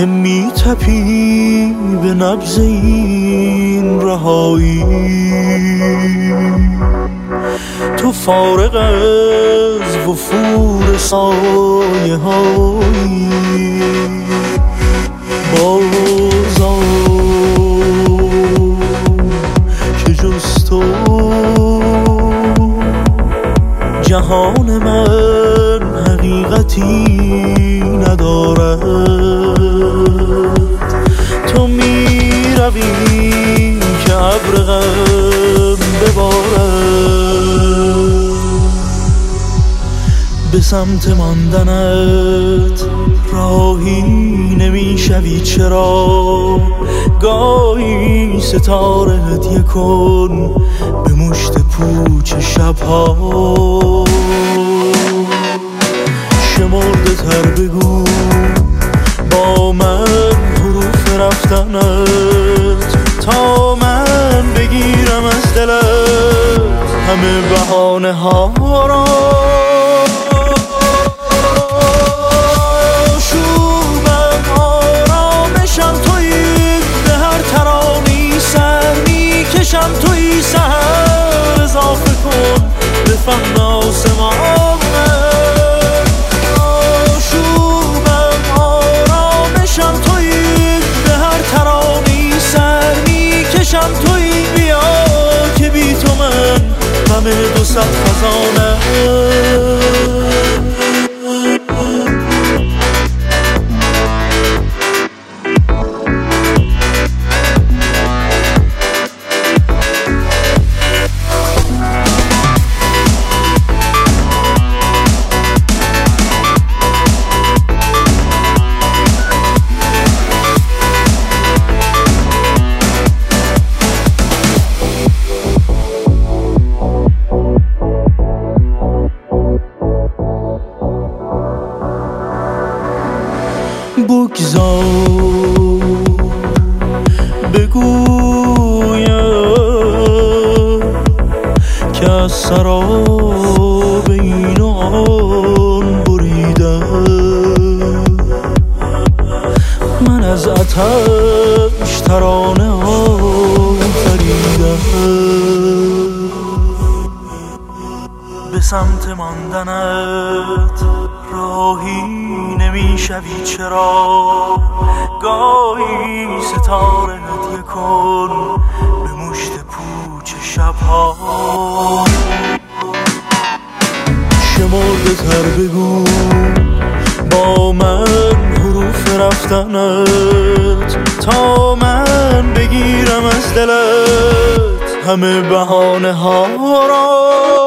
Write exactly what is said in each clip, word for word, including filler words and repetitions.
که می تپی به نبض این رهایی. تو فارغ از وفور سایه هایی، بازا که جز تو جهان من حقیقتی ندارد. تو می روی که ابر غم ببارد، به سمت ماندنت راهی نمی شوی. چرا گاهی ستاره هدیه کن به مشت پوچ شبها. شمرده تر بگو با من حروف رفتنت، تا من بگیرم از دلت همه بهانه ها را. شومم آرامشم تویی، به هر ترانی سر میکشم تویی. سحر اضافه کن به فهم آسمان. شومم آرامشم تویی، به هر ترانی سر میکشم تویی. بیا که بی تو من همه دو صد خزانه. بگذار بگویم که از سراب این و آن بریدم. من از آتش ترانه آفریدم. به سمت ماندنت راهی نمی شوی. چرا گاهی ستاره هدیه کن به مشت پوچ شبها. شمرده تر بگو با من حروف رفتنت، تا من بگیرم از دلت همه بهانه ها را.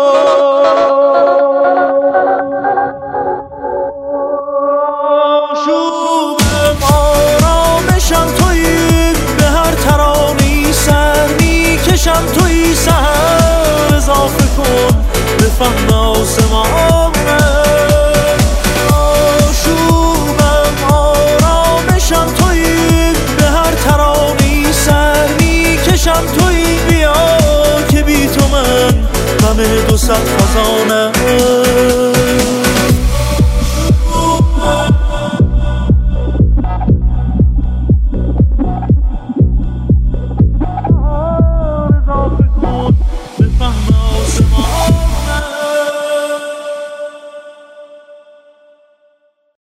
کشم توی سحر اضافه کن به فهم آسمان. آشوبم آرامشم توی، به هر ترانی سر میکشم توی. بیا که بی تو من همه دو صد خزانه.